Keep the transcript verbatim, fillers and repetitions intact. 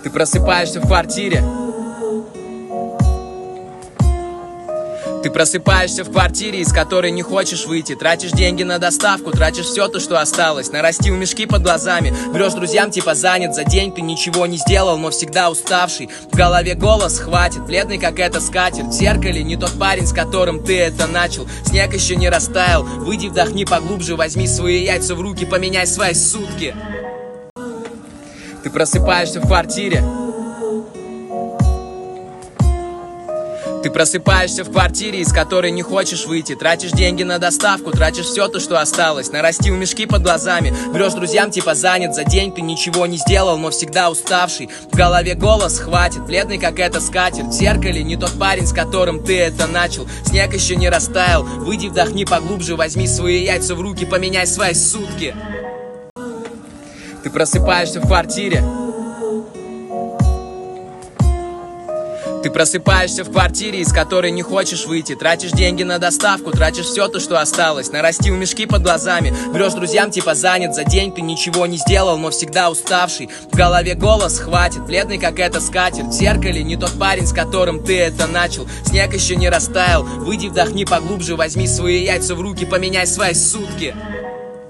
Ты просыпаешься в квартире. Ты просыпаешься в квартире, из которой не хочешь выйти. Тратишь деньги на доставку, тратишь все то, что осталось. Нарастил мешки под глазами, врешь друзьям, типа занят. За день ты ничего не сделал, но всегда уставший. В голове голос хватит, бледный как эта скатерть. В зеркале не тот парень, с которым ты это начал. Снег еще не растаял, выйди, вдохни поглубже. Возьми свои яйца в руки, поменяй свои сутки. Ты просыпаешься в квартире. Ты просыпаешься в квартире, из которой не хочешь выйти. Тратишь деньги на доставку, тратишь все то, что осталось. Нарастил мешки под глазами, врешь друзьям, типа занят. За день ты ничего не сделал, но всегда уставший. В голове голос хватит, бледный как эта скатерть. В зеркале не тот парень, с которым ты это начал. Снег еще не растаял, выйди, вдохни поглубже. Возьми свои яйца в руки, поменяй свои сутки. Ты просыпаешься в квартире. Ты просыпаешься в квартире, из которой не хочешь выйти. Тратишь деньги на доставку, тратишь все то, что осталось. Нарастил мешки под глазами, врешь друзьям, типа занят. За день ты ничего не сделал, но всегда уставший. В голове голос хватит, бледный как эта скатерть. В зеркале не тот парень, с которым ты это начал. Снег еще не растаял, выйди, вдохни поглубже. Возьми свои яйца в руки, поменяй свои сутки.